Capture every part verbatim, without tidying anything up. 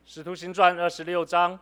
使徒行传二十六章，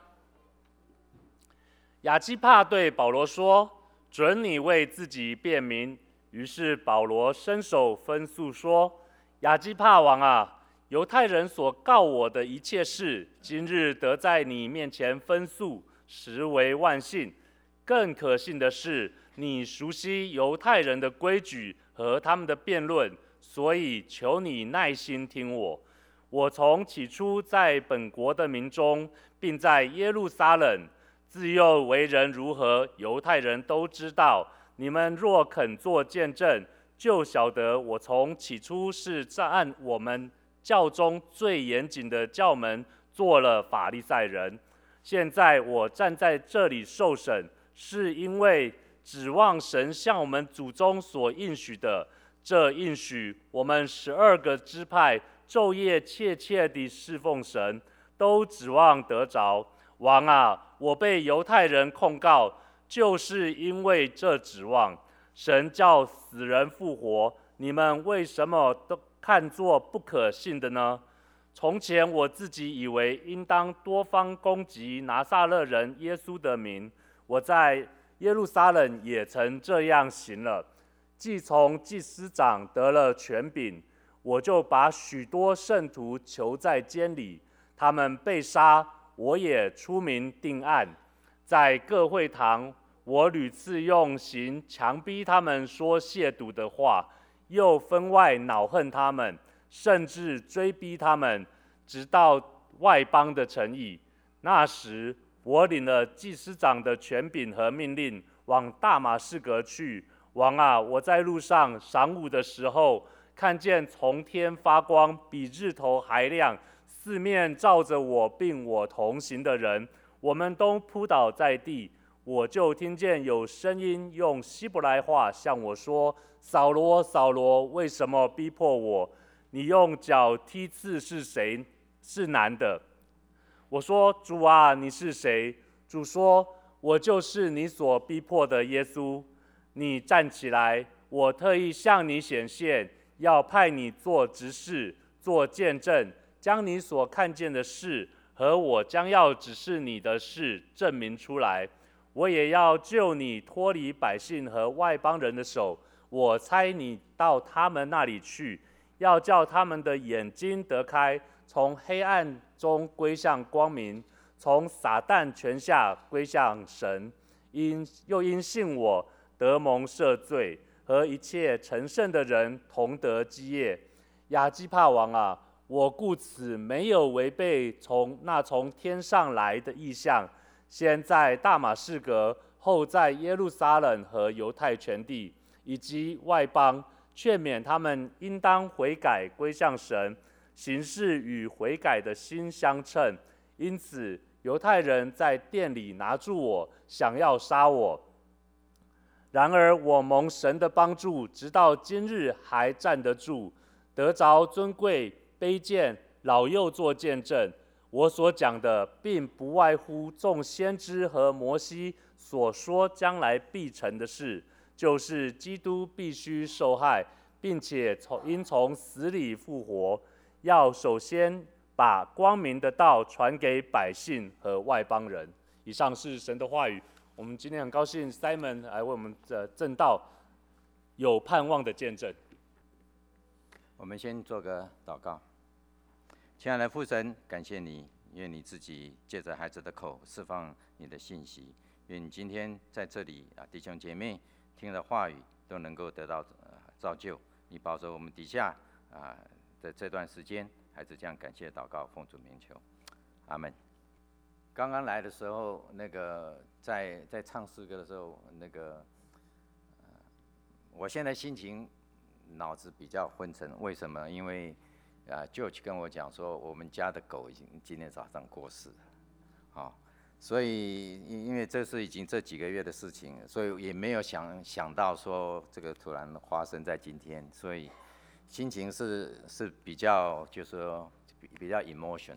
亚基帕对保罗说：“准你为自己辩明。”于是保罗伸手分诉说：“亚基帕王啊，犹太人所告我的一切事，今日得在你面前分诉，实为万幸。更可信的是，你熟悉犹太人的规矩和他们的辩论，所以求你耐心听我。我从起初在本国的民中，并在耶路撒冷，自幼为人如何，犹太人都知道。你们若肯作见证，就晓得我从起初是按我们教中最严谨的教门做了法利赛人。现在我站在这里受审，是因为指望神向我们祖宗所应许的。这应许，我们十二个支派昼夜切切地侍奉神，都指望得着。王啊，我被犹太人控告，就是因为这指望。神叫死人复活，你们为什么都看作不可信的呢？从前我自己以为应当多方攻击拿撒勒人耶稣的名，我在耶路撒冷也曾这样行了。既从祭司长得了权柄，我就把许多圣徒囚在监里，他们被杀，我也出名定案。在各会堂，我屡次用刑强逼他们说亵渎的话，又分外恼恨他们，甚至追逼他们，直到外邦的城邑。那时，我领了祭司长的权柄和命令，往大马士革去。王啊，我在路上晌午的时候，看见从天发光，比日头还亮，四面照着我并我同行的人，我们都扑倒在地。我就听见有声音用希伯来话向我说：“扫罗，扫罗，为什么逼迫我？你用脚踢刺是谁？是男的。”我说：“主啊，你是谁？”主说：“我就是你所逼迫的耶稣。你站起来，我特意向你显现，要派你做执事，做见证，将你所看见的事和我将要指示你的事证明出来。我也要救你脱离百姓和外邦人的手。我差你到他们那里去，要叫他们的眼睛得开，从黑暗中归向光明，从撒旦权下归向神。因又因信我，得蒙赦罪，和一切成圣的人同得基业。亚基帕王啊，我故此没有违背从那从天上来的意象，先在大马士革，后在耶路撒冷和犹太全地以及外邦，劝勉他们应当悔改归向神，行事与悔改的心相称。因此犹太人在殿里拿住我，想要杀我。然而我蒙神的帮助，直到今日还站得住，得着尊贵卑贱老幼做见证。我所讲的，并不外乎众先知和摩西所说将来必成的事，就是基督必须受害，并且从因从死里复活，要首先把光明的道传给百姓和外邦人。以上是神的话语。我们今天很高兴 Simon 来为我们的证道有盼望的见证。 我们先做个祷告。亲爱的父神，感谢你，愿你自己借着孩子的口释放你的信息。愿你今天在这里啊，弟兄姐妹听了话语都能够得到、呃、造就。你保守我们底下啊的这段时间，孩子这样感谢祷告，奉主名求，阿门。刚刚来的时候，那个在在唱诗歌的时候，那个、呃、我现在心情脑子比较昏沉，为什么？因为啊 ，George 跟我讲说，我们家的狗已经今天早上过世了，好、哦，所以因为这是已经这几个月的事情，所以也没有想想到说这个突然发生在今天，所以心情是是比较就是说比较 emotion。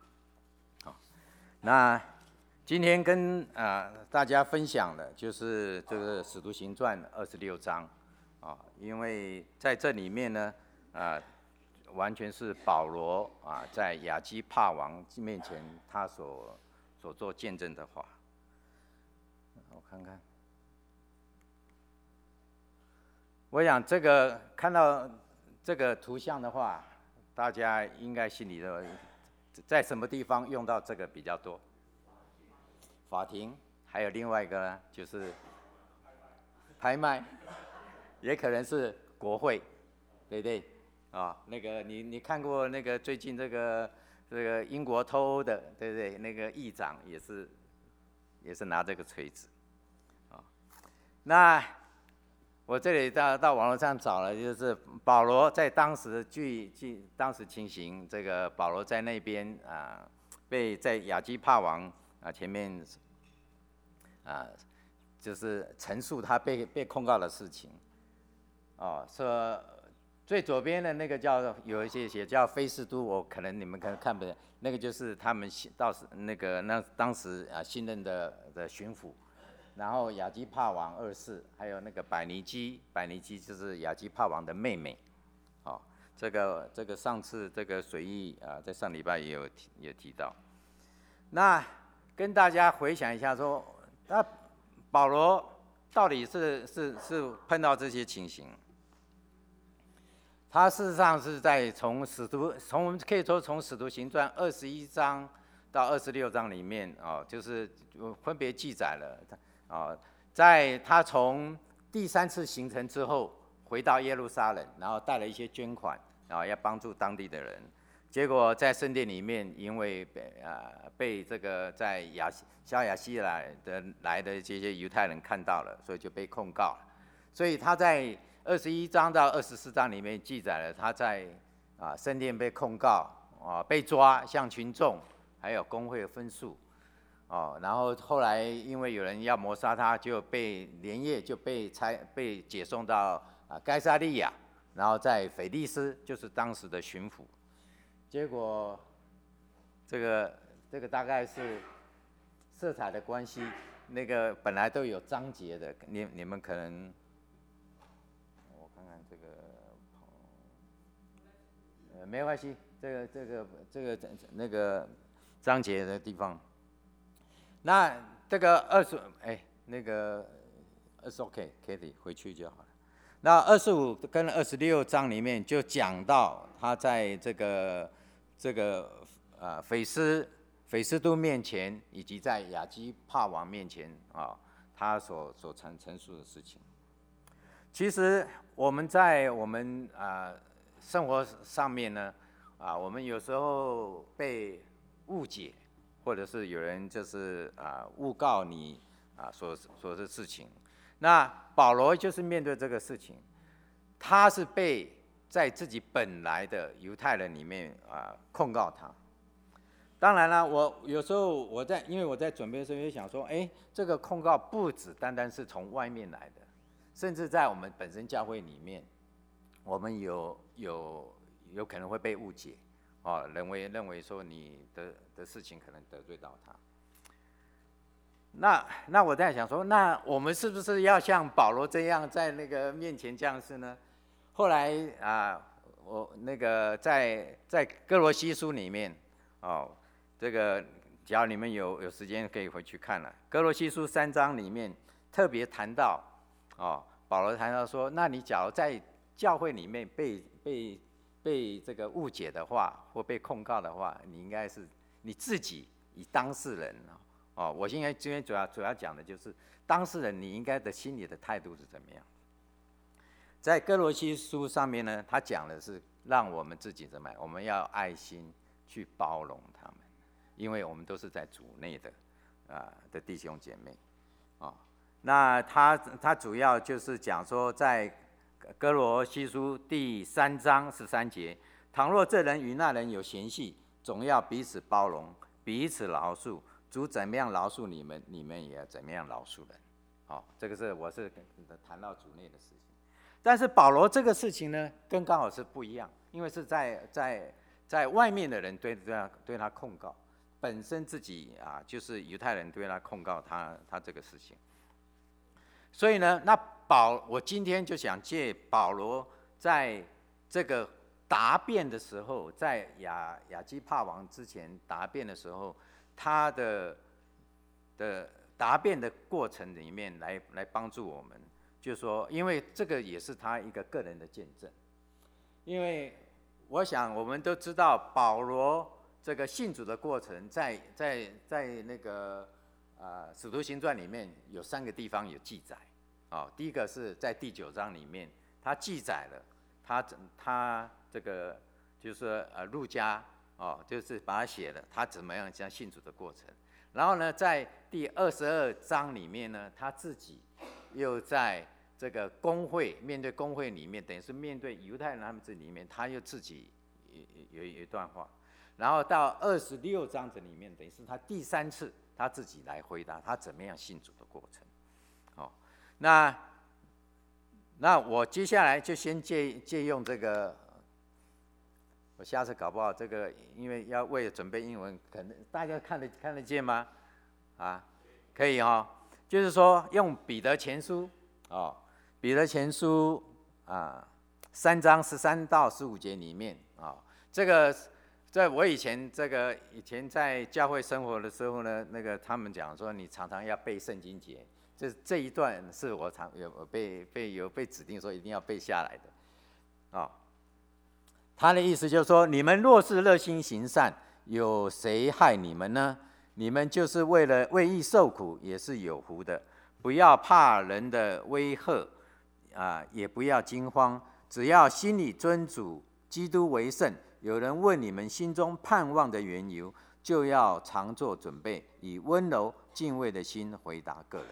那今天跟啊、呃、大家分享的就是这个《使徒行传》二十六章啊，因为在这里面呢啊、呃， 完全是保罗啊在亚基帕王面前他所所做见证的话。我看看，我想这个看到这个图像的话，大家应该心里的在什么地方用到这个比较多？法庭，还有另外一个呢，就是拍卖，也可能是国会，对不对？啊，那个你你看过那个最近这个这个英国脱欧的，对不对？那个议长也是也是拿这个锤子，啊，那我这里到到网络上找了，就是保罗在当时据据当时情形，这个保罗在那边啊，被在亚基帕王啊前面啊，就是陈述他被被控告的事情，哦，说。最左边的那个叫有一些写叫菲斯都，我可能你们可能看不见，那个就是他们到时那个那当时啊新任的的巡抚，然后亚基帕王二世，还有那个百尼基，百尼基就是亚基帕王的妹妹，哦，这个这个上次这个水议啊，在上礼拜也有提也提到，那跟大家回想一下说，那保罗到底是是是碰到这些情形？他事实上是在从使徒，从我们可以说从使徒行传二十一章到二十六章里面哦，就是分别记载了哦，在他从第三次行程之后回到耶路撒冷，然后带了一些捐款，然后要帮助当地的人。结果在圣殿里面，因为被啊、呃、被这个在亚小亚细来的来的这些犹太人看到了，所以就被控告了。所以他在二十一章到二十四章里面记载了他在啊圣殿被控告啊被抓，向群众还有公会分诉哦，然后后来因为有人要谋杀他，就被连夜就被差被解送到啊该撒利亚，然后在腓利斯就是当时的巡抚，结果这个这个大概是色彩的关系，那个本来都有章节的，你你们可能。看看这个，呃，没关系，这个这个这个那个章节的地方，那这个二十，哎，那个二十 OK， 可以回去就好了。那二十五跟二十六章里面就讲到他在这个这个啊菲斯菲斯都面前，以及在亚基帕王面前啊，他所所陈陈述的事情。其实我们在我们啊、呃、生活上面呢，啊，我们有时候被误解，或者是有人就是啊、呃、诬告你啊所所的事情。那保罗就是面对这个事情，他是被在自己本来的犹太人里面啊、呃、控告他。当然了，我有时候我在因为我在准备的时候也想说，哎，这个控告不只单单是从外面来的。甚至在我们本身教会里面，我们有有有可能会被误解，哦，认为认为说你的的事情可能得罪到他。那那我在想说，那我们是不是要像保罗这样在那个面前这样子呢？后来啊，我那个在在哥罗西书里面，哦，这个只要你们有有时间可以回去看了，哥罗西书三章里面特别谈到。哦，保罗谈到说，那你假如在教会里面被被被这个误解的话，或被控告的话，你应该是你自己以当事人哦，我现在今天主要主要讲的就是当事人你应该的心理的态度是怎么样。在哥罗西书上面呢，他讲的是让我们自己怎么样，我们要爱心去包容他们，因为我们都是在主内的啊、呃、的弟兄姐妹啊。哦，那他他主要就是讲说，在哥罗西书第三章十三节，倘若这人与那人有嫌隙，总要彼此包容，彼此饶恕。主怎么样饶恕你们，你们也要怎么样饶恕人。好，哦，这个是我是谈到主内的事情。但是保罗这个事情呢，跟刚好是不一样，因为是在在在外面的人对对他对他控告，本身自己啊就是犹太人对他控告他他这个事情。所以呢，那保我今天就想借保罗在这个答辩的时候，在亚亚基帕王之前答辩的时候，他的的答辩的过程里面来来帮助我们，就是说，因为这个也是他一个个人的见证。因为我想我们都知道，保罗这个信主的过程在，在在在那个呃《使徒行传》里面有三个地方有记载。哦，第一个是在第九章里面，他记载了他他这个就是呃路加哦，就是把它写了他怎么样将信主的过程。然后呢，在第二十二章里面呢，他自己又在这个公会面对公会里面，等于是面对犹太人他们这里面，他又自己有有一段话。然后到二十六章这里面，等于是他第三次他自己来回答他怎么样信主的过程。哦，那那我接下来就先借借用这个，我下次搞不好这个，因为要为了准备英文，可能大家看得看得见吗？啊，可以哦，就是说用彼得前书哦，彼得前书啊三章十三到十五节里面啊、哦，这个在我以前这个以前在教会生活的时候呢，那个他们讲说你常常要背圣经节。这这一段是我常有被被有被指定说一定要背下来的，啊、哦，他的意思就是说，你们若是热心行善，有谁害你们呢？你们就是为了为义受苦，也是有福的。不要怕人的威吓，啊，也不要惊慌，只要心里尊主基督为圣。有人问你们心中盼望的缘由，就要常作准备，以温柔敬畏的心回答个人。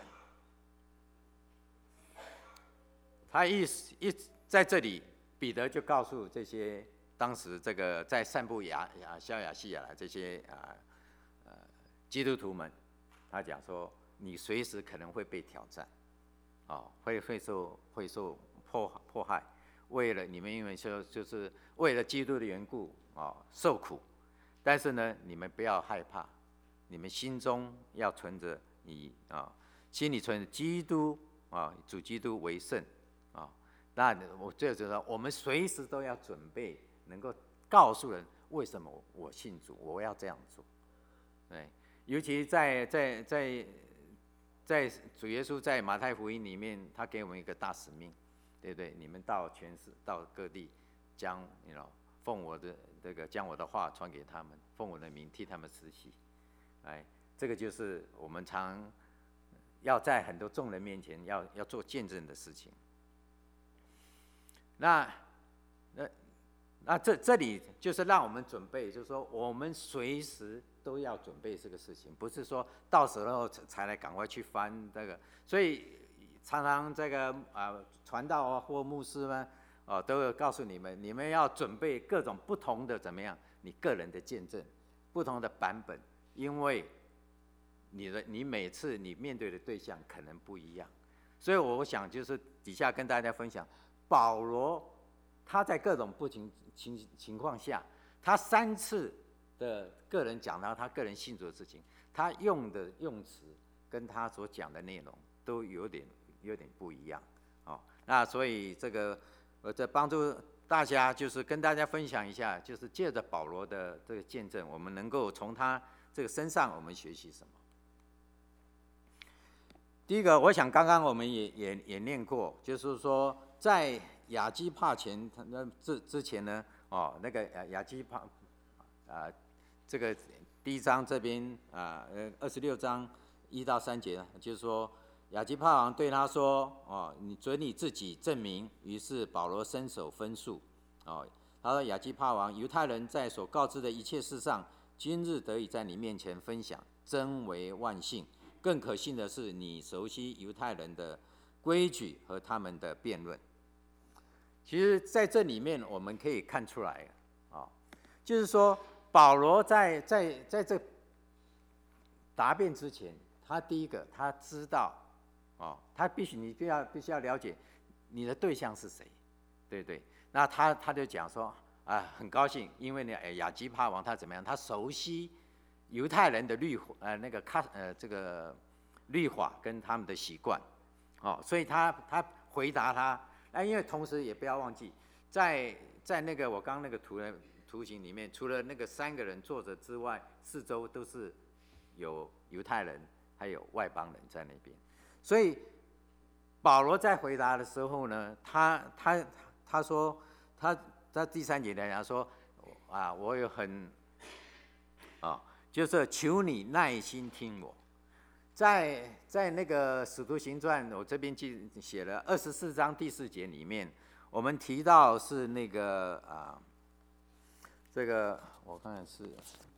他一一在这里，彼得就告诉这些当时这个在散布亚亚小亚细亚的这些啊呃基督徒们，他讲说，你随时可能会被挑战，哦，会会受会受迫迫害，为了你们因为说就是为了基督的缘故哦受苦，但是呢，你们不要害怕，你们心中要存着以啊心里存着基督啊主基督为圣。那我这就是说，我们随时都要准备，能够告诉人为什么我信主，我要这样做。对，尤其在在在在主耶稣在马太福音里面，他给我们一个大使命，对不对？你们到全世到各地，将你知道奉我的这个将我的话传给他们，奉我的名替他们施洗。哎，这个就是我们常要在很多众人面前要要做见证的事情。那，那，那这这里就是让我们准备，就是说我们随时都要准备这个事情，不是说到时候才来赶快去翻这个。所以常常这个啊、呃、传道啊或牧师们哦、呃、都有告诉你们，你们要准备各种不同的怎么样，你个人的见证，不同的版本，因为你的你每次你面对的对象可能不一样，所以我想就是底下跟大家分享。保罗他在各种不同情情况下，他三次的个人讲到他个人信主的事情，他用的用词跟他所讲的内容都有点有点不一样哦。那所以这个我在帮助大家，就是跟大家分享一下，就是借着保罗的这个见证，我们能够从他这个身上我们学习什么。第一个，我想刚刚我们也也也念过，就是说。在亚基帕前，那之之前呢，哦，那个亚基帕，啊，这个第一章这边啊，呃，二十六章一到三节，就是说亚基帕王对他说，哦，你准你自己证明。于是保罗伸手分述，哦，他说亚基帕王，犹太人在所告知的一切事上，今日得以在你面前分享，真为万幸。更可信的是，你熟悉犹太人的规矩和他们的辩论。其实在这里面我们可以看出来啊、哦，就是说保罗在在在这答辩之前，他第一个他知道哦，他必须你必要必须要了解你的对象是谁，对不对？那他他就讲说啊，很高兴，因为呢，哎，亚基帕王他怎么样？他熟悉犹太人的律呃那个卡呃这个律法跟他们的习惯，哦，所以他他回答他。那因为同时也不要忘记，在在那个我刚刚那个图的图形里面，除了那个三个人坐着之外，四周都是有犹太人还有外邦人在那边。所以保罗在回答的时候呢，他他他说他在第三节来讲说啊，我有很啊，就是求你耐心听我。在在那个使徒行传，我这边记写了二十四章第四节里面，我们提到是那个啊，这个我看看是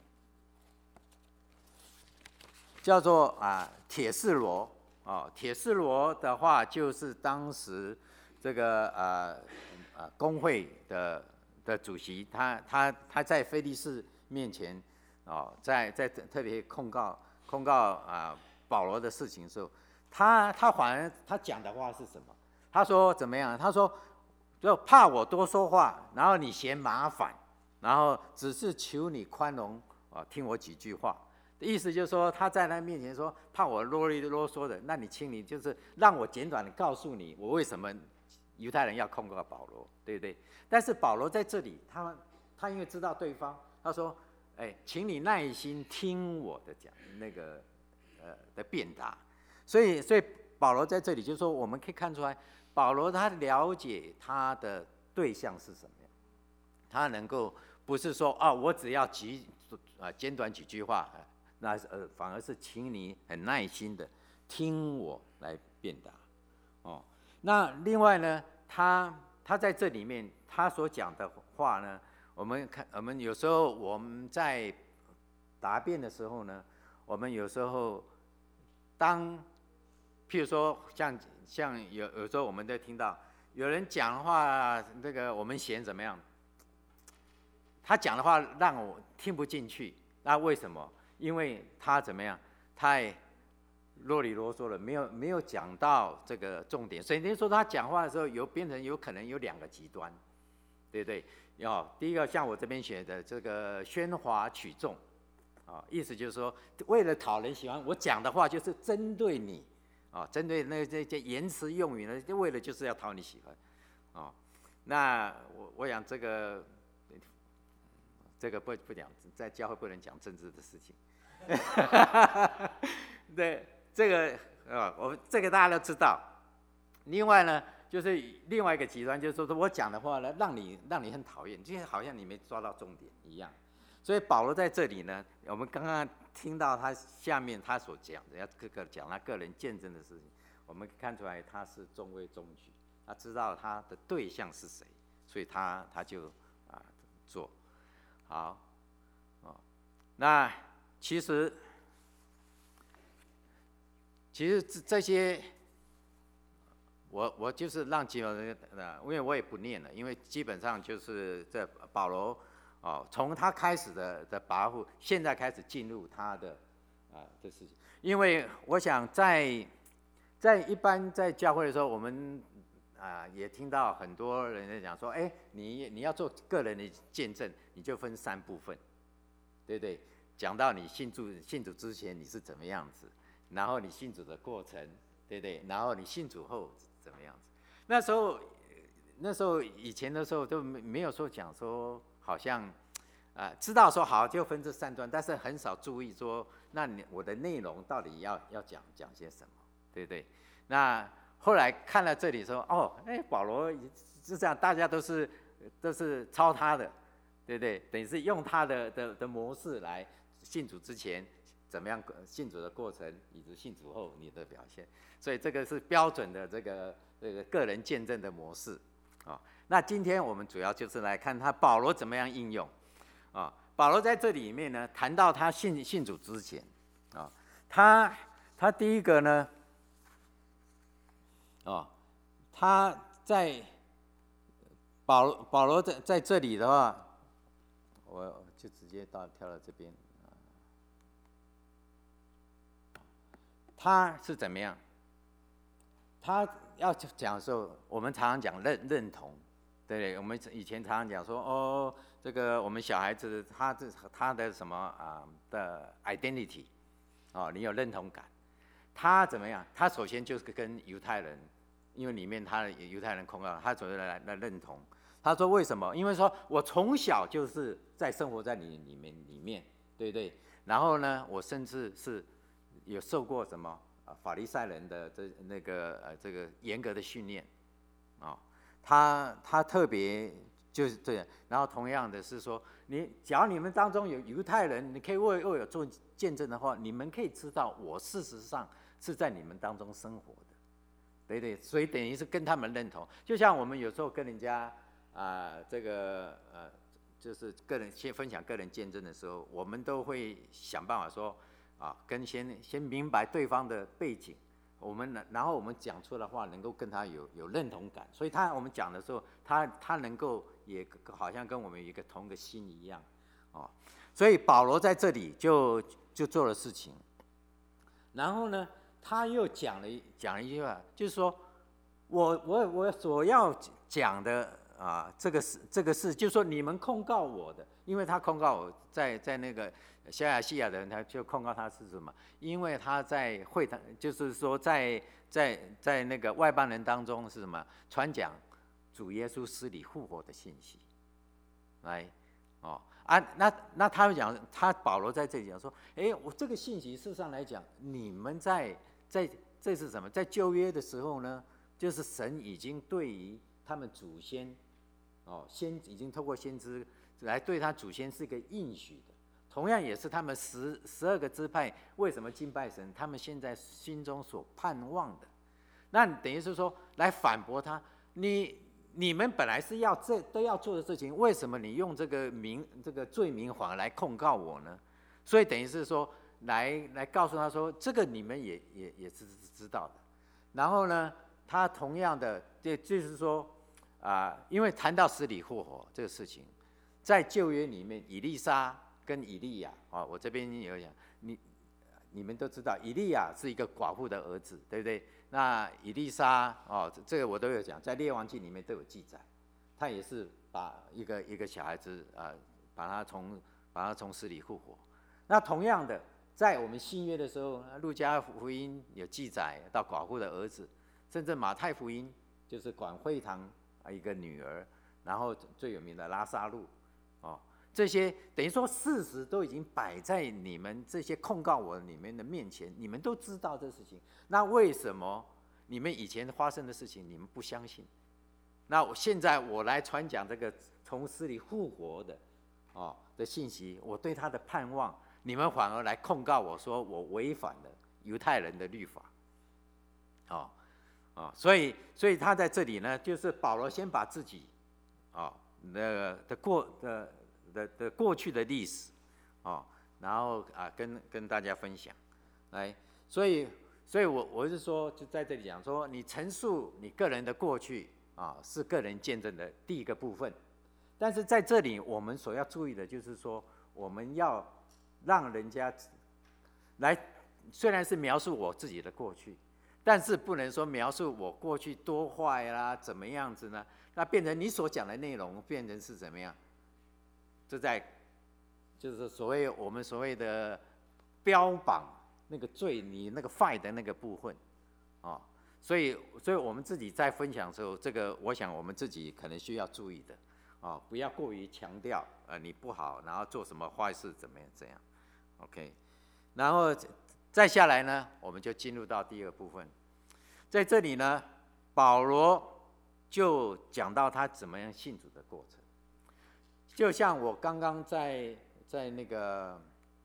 叫做啊铁士罗啊，铁士罗的话就是当时这个呃呃公会的的主席，他他他在菲利士面前哦，在在特别控告控告啊。保罗的事情的时候，他他反而他讲的话是什么？他说怎么样？他说就怕我多说话，然后你嫌麻烦，然后只是求你宽容啊，听我几句话。意思就是说他在他面前说怕我啰里啰嗦的，那你请你就是让我简短的告诉你我为什么犹太人要控告保罗，对不对？但是保罗在这里，他他因为知道对方，他说，哎，请你耐心听我的讲那个。呃的辩答，所以所以保罗在这里就是说，我们可以看出来，保罗他了解他的对象是什么样，他能够不是说啊，我只要几啊简短几句话，那呃反而是请你很耐心的听我来辩答，哦，那另外呢，他他在这里面他所讲的话呢，我们看我们有时候我们在答辩的时候呢。我们有时候，当譬如说像像有有时候我们都听到有人讲的话，那个我们嫌怎么样？他讲的话让我听不进去，那为什么？因为他怎么样？太啰里啰嗦了，没有没有讲到这个重点。所以您说他讲话的时候有变成有可能有两个极端，对不对？要第一个像我这边写的这个喧哗取众。啊，意思就是说，为了讨人喜欢，我讲的话就是针对你，啊，针对那这些言辞用语呢，就为了就是要讨你喜欢，啊，那我我想这个这个不不讲，在教会不能讲政治的事情，对，这个啊，我这个大家都知道。另外呢，就是另外一个极端，就是说我讲的话呢，让你让你很讨厌，就好像你没抓到重点一样。所以保罗在这里呢，我们刚刚听到他下面他所讲的，要各个讲他个人见证的事情，我们看出来他是中规中矩，他知道他的对象是谁，所以他他就啊做好，哦，那其实其实这些，我我就是让基本上呃，因为我也不念了，因为基本上就是这保罗。哦，从他开始的的跋扈，现在开始进入他的啊的事情，因为我想在在一般在教会的时候，我们啊也听到很多人在讲说，哎，你你要做个人的见证，你就分三部分，对不对？讲到你信主信主之前你是怎么样子，然后你信主的过程，对不对？然后你信主后怎么样子？那时候那时候以前的时候都没没有说讲说。好像，啊、呃，知道说好就分这三段，但是很少注意说，那你我的内容到底要要讲讲些什么，对不对？那后来看了这里说，哦，哎，保罗是这样，大家都是都是抄他的，对不对？等于是用他的的的模式来信主之前怎么样信主的过程，以及信主后你的表现，所以这个是标准的这个这个个人见证的模式啊。哦，那今天我们主要就是来看他保罗怎么样应用，啊，保罗在这里面呢谈到他信信主之前，啊，他他第一个呢，啊，他在保保罗在在这里的话，我就直接到跳到这边，他是怎么样？他要讲的时候，我们常常讲认认同。对，我们以前常常讲说，哦，这个我们小孩子他这他的什么啊、呃、的 identity， 哦，你有认同感。他怎么样？他首先就是跟犹太人，因为里面他的犹太人控告他，首先来来认同， 他说为什么？因为说我从小就是在生活在你里面里面，对不对？然后呢，我甚至是有受过什么啊法利赛人的这那个呃这个严格的训练，啊、哦，他他特别就是这样。然后同样的是说，你假如你们当中有犹太人，你可以为为我做见证的话，你们可以知道我事实上是在你们当中生活的，对不对？所以等于是跟他们认同，就像我们有时候跟人家。啊、呃，这个呃，就是个人先分享个人见证的时候，我们都会想办法说，啊，跟先先明白对方的背景，我们然后我们讲出的话能够跟他有有认同感，所以他我们讲的时候，他他能够也好像跟我们一个同个心一样，哦，所以保罗在这里就就做了事情，然后呢，他又讲了讲了一句话，就是说我我我所要讲的。啊，这个是这个是，就是说你们控告我的，因为他控告我在在那个小亚细亚的人，他就控告他是什么？因为他在会堂，就是说在在在那个外邦人当中是什么？传讲主耶稣死里复活的信息，来，哦啊，那那他讲，他保罗在这里讲说，哎，我这个信息事实上来讲，你们在在这是什么？在旧约的时候呢，就是神已经对于他们祖先。哦，先已经透过先知来对他祖先是一个应许的，同样也是他们十十二个支派为什么敬拜神，他们现在心中所盼望的。那等于是说来反驳他，你你们本来是要这都要做的事情，为什么你用这个名这个罪名反而来控告我呢？所以等于是说来来告诉他说，这个你们也也也是知道的。然后呢，他同样的就就是说。啊、呃，因为谈到死里复活这个事情，在旧约里面，以利沙跟以利亚啊，我这边有讲，你你们都知道，以利亚是一个寡妇的儿子，对不对？那以利沙哦，这个我都有讲，在列王记里面都有记载，他也是把一个一个小孩子啊、呃，把他从把他从死里复活。那同样的，在我们新约的时候，路加福音有记载到寡妇的儿子，甚至马太福音就是管会堂。一个女儿，然后最有名的拉撒路，哦，这些等于说事实都已经摆在你们这些控告我你们的面前，你们都知道这事情，那为什么你们以前发生的事情你们不相信？那我现在我来传讲这个从死里复活的，哦的信息，我对他的盼望，你们反而来控告我说我违反了犹太人的律法，哦。啊，所以，所以他在这里呢，就是保罗先把自己，啊，那的过的的的过去的历史，啊，然后啊，跟跟大家分享，来，所以，所以我我是说，就在这里讲说，你陈述你个人的过去，啊，是个人见证的第一个部分，但是在这里我们所要注意的就是说，我们要让人家来，虽然是描述我自己的过去。但是不能说描述我过去多坏啦，怎么样子呢？那变成你所讲的内容变成是怎么样？就在就是所谓我们所谓的标榜那个罪，你那个坏的那个部分，啊、哦，所以所以我们自己在分享的时候，这个我想我们自己可能需要注意的，啊、哦，不要过于强调呃你不好，然后做什么坏事怎么样这样 ，OK， 然后。再下来呢，我们就进入到第二部分，在这里呢，保罗就讲到他怎么样信主的过程，就像我刚刚在在那个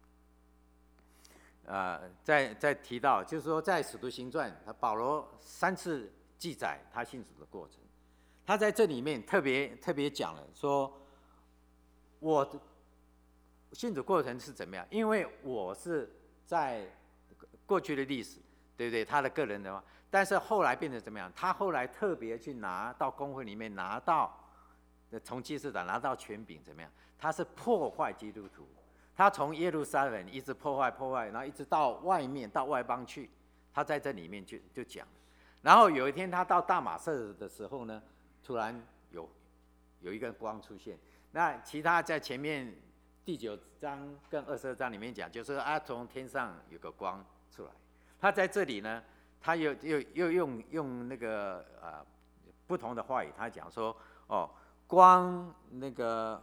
呃在在提到，就是说在使徒行传，他保罗三次记载他信主的过程，他在这里面特别特别讲了说，我信主过程是怎么样？因为我是在过去的历史，对不对？他的个人的话，但是后来变成怎么样？他后来特别去拿到公会里面拿到，从祭司长拿到权柄，怎么样？他是破坏基督徒，他从耶路撒冷一直破坏破坏，然后一直到外面到外邦去，他在这里面就就讲。然后有一天他到大马色的时候呢，突然有有一个光出现，那其他在前面第九章跟二十二章里面讲，就是啊从天上有个光。出来，他在这里呢，他又又又用用那个呃不同的话语，他讲说，哦， 光那个，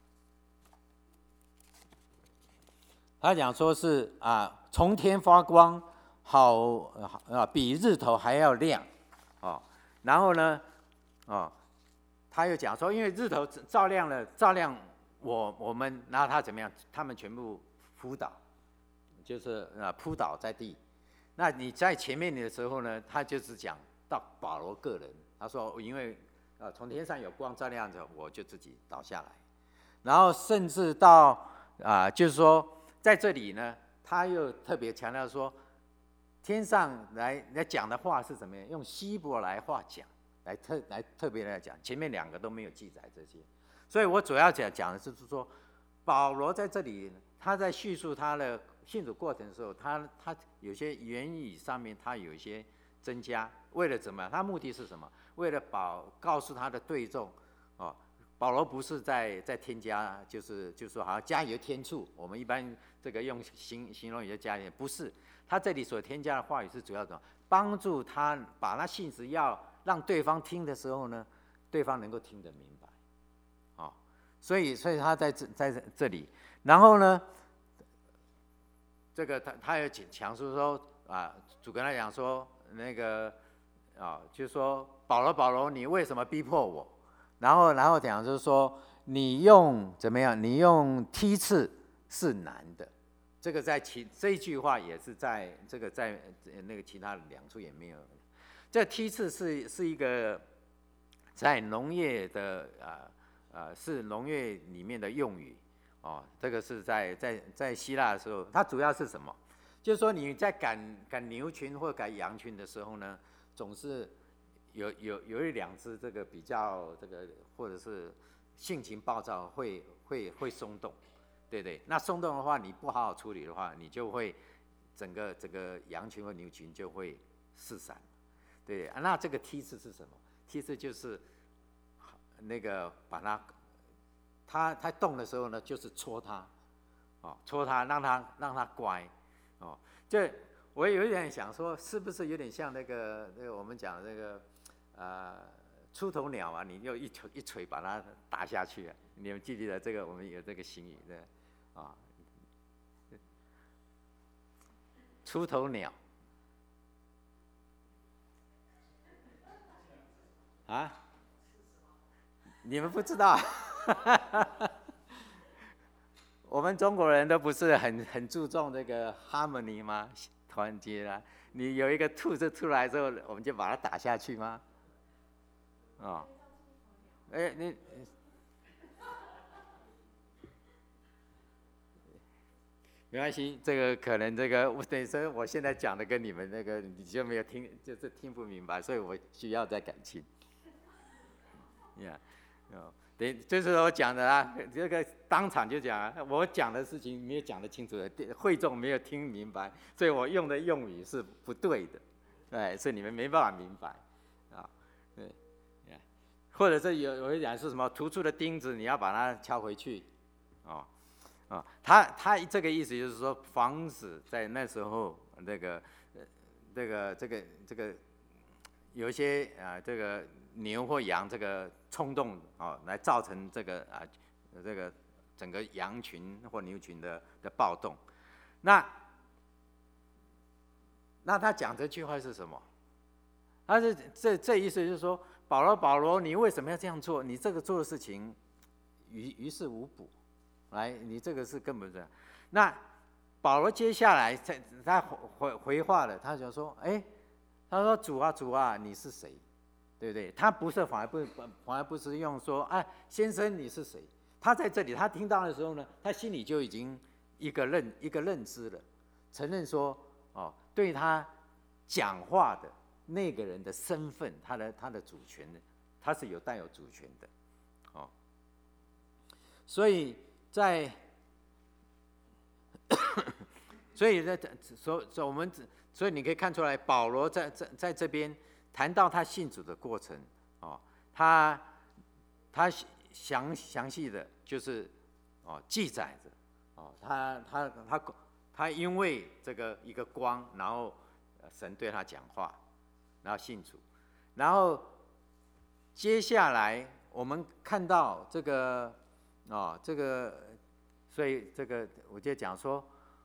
他讲说是啊，从天发光，好啊，比日头还要亮，哦，然后呢，哦，他又讲说，因为日头照亮了，照亮我我们，然后他怎么样？他们全部扑倒，就是啊扑倒在地。那你在前面的时候呢，他就是讲到保罗个人，他说因为呃从天上有光照亮着，我就自己倒下来。然后甚至到啊，就是说在这里呢，他又特别强调说，天上来来讲的话是什么？用希伯来话讲，来特来特别来讲，前面两个都没有记载这些。所以我主要讲讲的是说，保罗在这里他在叙述他的信主过程的时候，他他有些言语上面他有一些增加，为了怎么样？他目的是什么？为了保告诉他的对众，哦，保罗不是在在添加，就是就是说好像加油添醋，我们一般这个用形形容语就加油，不是。他这里所添加的话语是主要什么？帮助他把那信息要让对方听的时候呢，对方能够听得明白。所以，所以他在这在这里，然后呢，这个他他也强述说啊，主跟他讲说那个啊，就是说保罗保罗，你为什么逼迫我？然后然后讲就是说，你用怎么样？你用梯次是难的。这个在其这一句话也是在这个在那个其他两处也没有。这梯次是是一个在农业的啊。呃，是农业里面的用语，哦，这个是在在在希腊的时候，它主要是什么？就是说你在赶赶牛群或赶羊群的时候呢，总是有有有一两只这个比较这个或者是性情暴躁，会会会松动，对不对？那松动的话，你不好好处理的话，你就会整个整个羊群或牛群就会四散，对啊。那这个梯次是什么？梯次就是那个把它，它它动的时候呢，就是戳它，哦，戳它，让它让它乖，哦，这我有一点想说，是不是有点像那个那个我们讲的那个呃出头鸟啊？你又一锤一锤把它打下去啊？你们记不记得这个？我们有这个形语的啊，出头鸟啊？你们不知道，我们中国人都不是很很注重这个 harmony 吗？团结啊！你有一个兔子出来之后，我们就把它打下去吗？哦，哎，你没关系，这个可能这个我等于说我现在讲的跟你们那个你就没有听，就是听不明白，所以我需要再改进。Yeah. 哦，对，就是我讲的啊，这个当场就讲啊，我讲的事情没有讲得清楚的，会众没有听明白，所以我用的用语是不对的，哎，所以你们没办法明白，啊，对，或者是有有一讲是什么突出的钉子，你要把它敲回去，哦，啊，他他这个意思就是说，防止在那时候那个这个这个这个有一些啊这个。牛或羊这个冲动啊、哦，来造成这个啊这个整个羊群或牛群的的暴动。那那他讲这句话是什么？他是这这意思就是说，保罗保罗，你为什么要这样做？你这个做的事情于于事无补，来，你这个是根本的。那保罗接下来他他回回话了，他就说，哎，他说主啊主啊，你是谁？对不对？他不是反而不反而不是用说，哎，先生你是谁？他在这里，他听到的时候呢，他心里就已经一个认一个认知了，承认说，哦，对他讲话的那个人的身份，他的他的主权，他是有带有主权的，哦。所以在，所以在所所我们所以你可以看出来，保罗在在在这边。谈到他信主的过程，哦，他他详详细的就是哦记载着，哦，他他他他因为这个一个光，然后神对他讲话，然后信主，然后接下来我们看到这个啊，这个，所以这个我就讲说，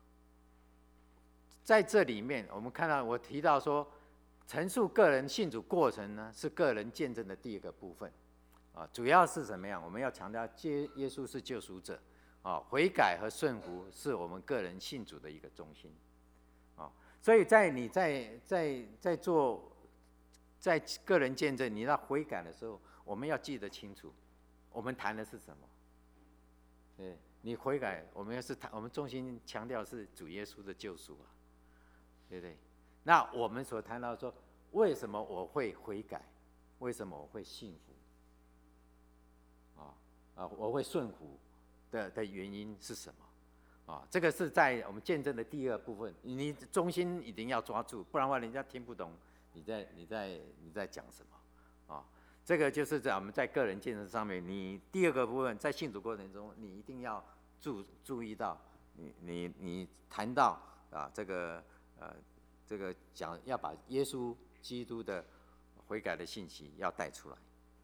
在这里面我们看到我提到说，陈述个人信主过程呢，是个人见证的第一个部分啊，主要是怎么样？我们要强调，耶耶稣是救赎者啊，悔改和顺服是我们个人信主的一个中心啊，所以在你在在在做在个人见证，你要悔改的时候，我们要记得清楚，我们谈的是什么？对，你悔改，我们要是谈，我们中心强调是主耶稣的救赎啊，对不对？那我们所谈到说，为什么我会悔改？为什么我会信服？啊啊，我会顺服的的原因是什么？啊，这个是在我们见证的第二部分，你中心一定要抓住，不然的话人家听不懂你在你在你在讲什么啊。这个就是在我们在个人见证上面，你第二个部分在信主过程中，你一定要注注意到，你你你谈到啊这个呃这个讲要把耶稣基督的悔改的信息要带出来。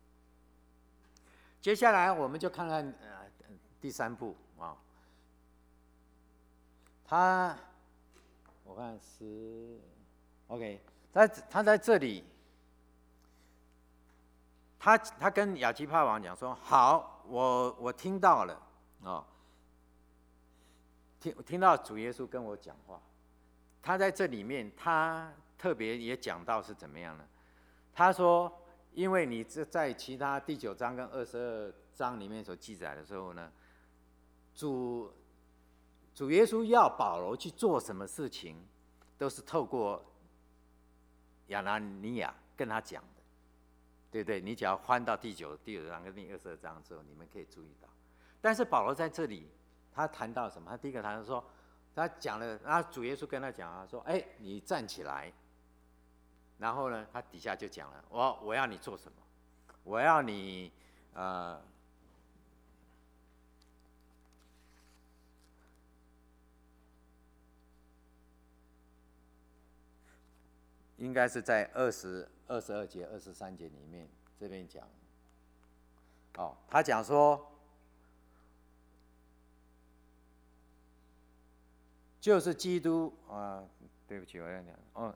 接下来我们就看看呃第三步啊，他我看是 OK， 他他在这里。他他跟亚基帕王讲说：“好，我我听到了啊、哦，听听到主耶稣跟我讲话。他在这里面，他特别也讲到是怎么样呢？他说，因为你这在其他第九章跟二十二章里面所记载的时候呢，主主耶稣要保罗去做什么事情，都是透过亚拿尼亚跟他讲。”对不对？你只要翻到第九、第九章跟第二十二章之后，你们可以注意到。但是保罗在这里，他谈到什么？他第一个谈到说，他讲了，然后主耶稣跟他讲啊，说：“哎，你站起来。”然后呢，他底下就讲了：“我我要你做什么？我要你呃，应该是在二十。”二十二节、二十三节里面，这边讲，哦，他讲说，就是基督啊、呃，对不起，我要讲，哦，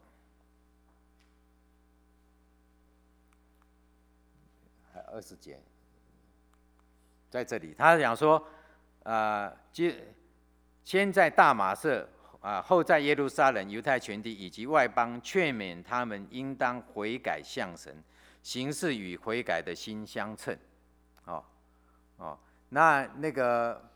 还二十节，在这里，他讲说，呃，先在大马色。啊，后在耶路撒冷、犹太全地以及外邦劝勉他们应当悔改向神，行事与悔改的心相称。哦哦，那那个，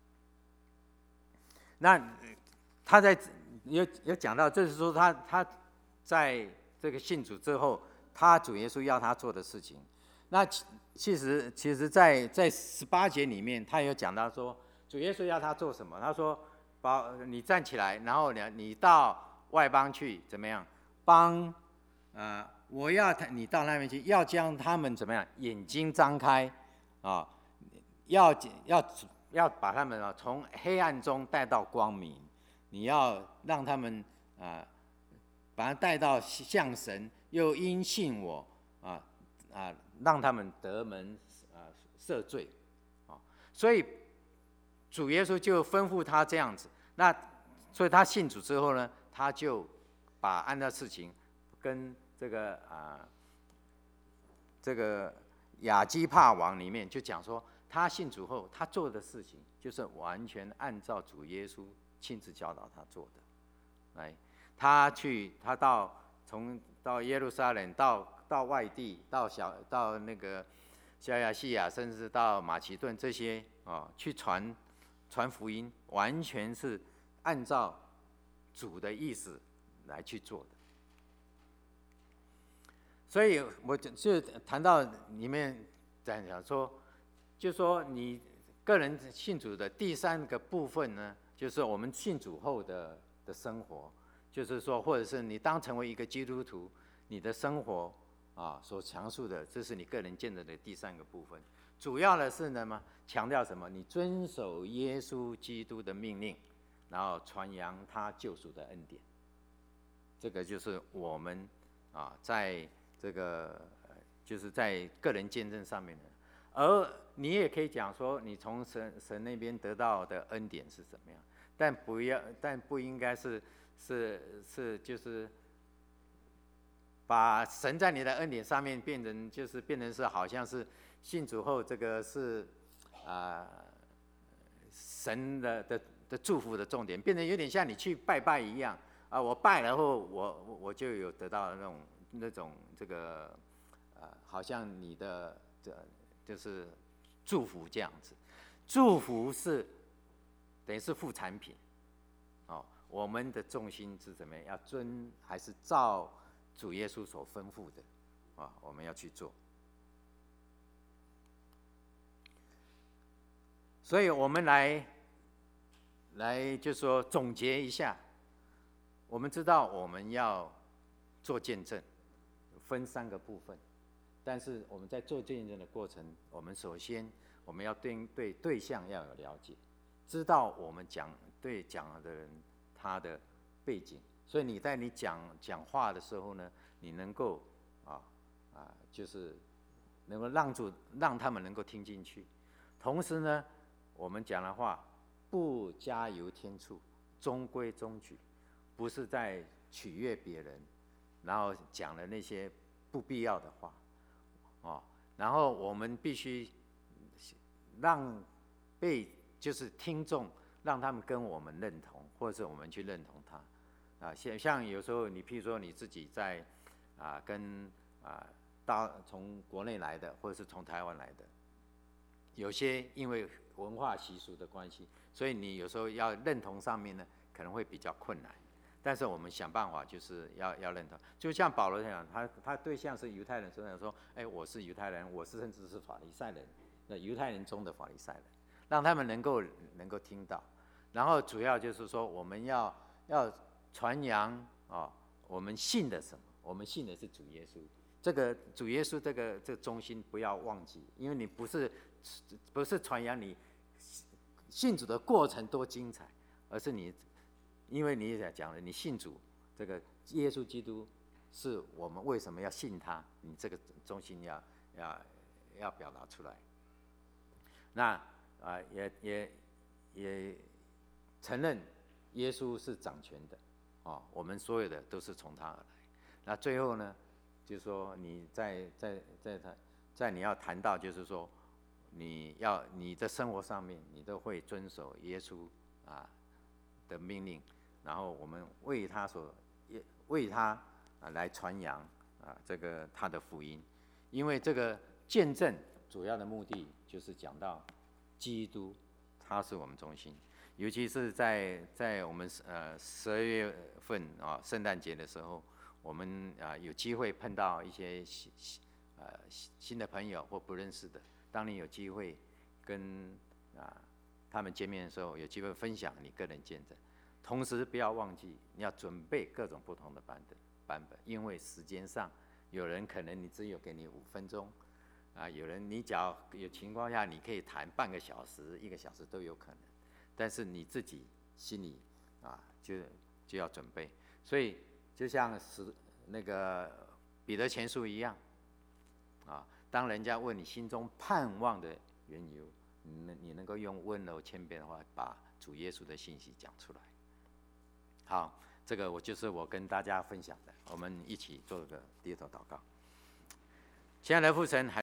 那他在有有讲到，就是说他他在这个信主之后，他主耶稣要他做的事情。那其实其实在在十八节里面，他有讲到说，主耶稣要他做什么？他说。把你站起来，然后呢，你到外邦去，怎么样？帮，呃，我要你到那边去，要将他们怎么样？眼睛张开，啊，要要要把他们啊从黑暗中带到光明，你要让他们啊，把他带到向神，又因信我啊啊，让他们得门啊赦罪，啊，所以。主耶稣就吩咐他这样子，那所以他信主之后呢，他就把按照事情跟这个啊、呃、这个亚基帕王里面就讲说，他信主后他做的事情就是完全按照主耶稣亲自教导他做的。来，他去他到从到耶路撒冷到到外地到小到那个小亚细亚，甚至到马其顿这些啊、哦、去传。传福音完全是按照主的意思来去做的，所以我就谈到里面讲说，就说你个人信主的第三个部分呢，就是我们信主后的的生活，就是说，或者是你当成为一个基督徒，你的生活啊所阐述的，这是你个人见证的第三个部分。主要的是呢嘛，强调什么？你遵守耶稣基督的命令，然后传扬他救赎的恩典。这个就是我们啊，在这个就是在个人见证上面呢， 而你也可以讲说，你从神神那边得到的恩典是怎么样，但不要，但不应该是是是就是把神在你的恩典上面变成就是变成是好像是信主后这个是啊、呃、神的的的祝福的重点，变成有点像你去拜拜一样啊，我拜了后我我就有得到那种那种这个呃好像你的这就是祝福这样子，祝福是等于是副产品，哦，我们的重心是怎么样？要遵还是照主耶稣所吩咐的啊？我们要去做。所以我们来来就说总结一下，我们知道我们要做见证，分三个部分。但是我们在做见证的过程，我们首先我们要对对对象要有了解，知道我们讲对讲的人他的背景，所以你在你讲讲话的时候呢，你能够啊啊，就是能够让住让他们能够听进去，同时呢，我们讲的话不加油添醋，中规中矩，不是在取悦别人，然后讲了那些不必要的话。哦，然后我们必须让被就是听众，让他们跟我们认同，或者是我们去认同他。啊，像像有时候你譬如说你自己在啊跟啊到从国内来的，或者是从台湾来的，有些因为文化习俗的关系，所以你有时候要认同上面呢可能会比较困难。但是我们想办法，就是要要认同。就像保罗讲，他他对象是犹太人，所以说，哎，我是犹太人，我是甚至是法利赛人，那犹太人中的法利赛人，让他们能够能够听到。然后主要就是说，我们要要传扬啊、哦，我们信的什么？我们信的是主耶稣。这个主耶稣这个这个中心不要忘记，因为你不是不是传扬你信主的过程多精彩，而是你。因为你也讲了，你信主，这个耶稣基督是我们为什么要信他？你这个中心要要要表达出来。那啊、呃、也也也承认耶稣是掌权的，哦，我们所有的都是从他而来。那最后呢，就是说你在在在他在你要谈到，就是说你要你的生活上面，你都会遵守耶稣啊的命令。然后我们为他所为他啊来传扬啊这个他的福音，因为这个见证主要的目的就是讲到基督，他是我们中心，尤其是在在我们呃十二月份啊圣诞节的时候，我们啊有机会碰到一些新呃新的朋友或不认识的，当你有机会跟啊他们见面的时候，有机会分享你个人见证。同时不要忘记，你要准备各种不同的版本版本，因为时间上，有人可能你只有给你五分钟，啊，有人你只要有情况下你可以谈半个小时、一个小时都有可能，但是你自己心里啊就就要准备。所以就像是那个彼得前书一样，啊，当人家问你心中盼望的缘由，你能你能够用温柔谦卑的话，把主耶稣的信息讲出来。好，这个我就是我跟大家分享的，我们一起做个低头祷告。亲爱的父神，